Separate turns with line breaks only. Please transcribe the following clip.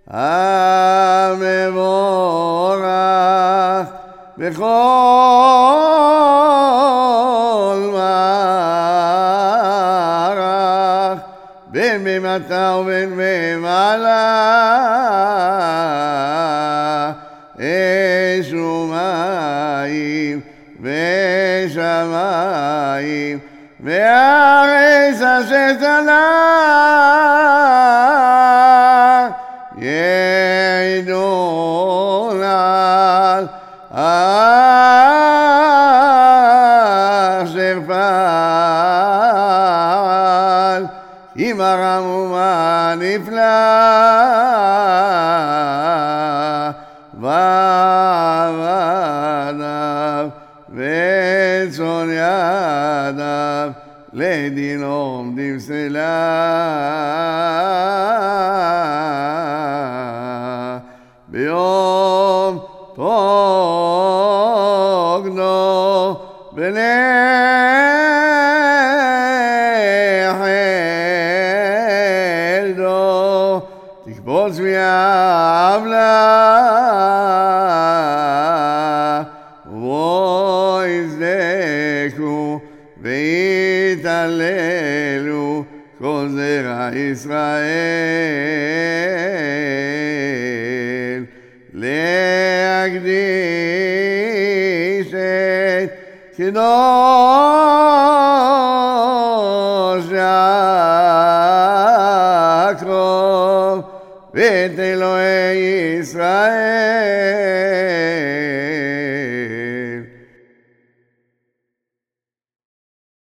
המבורך בכל מערך, בין במטה ובין במעלה, אש ומים ושמיים והארץ אשר תלה יעידון על אשר פעל עם הרם ומה נפלא ועבדיו וצאן ידיו לדין עומדים סלה ביום פוקדו בנחלדו תקבוץ מעוולה ויזדקו ויתהללו כל זרע ישראל להקדיש את קדוש יעקב ואת אלוהי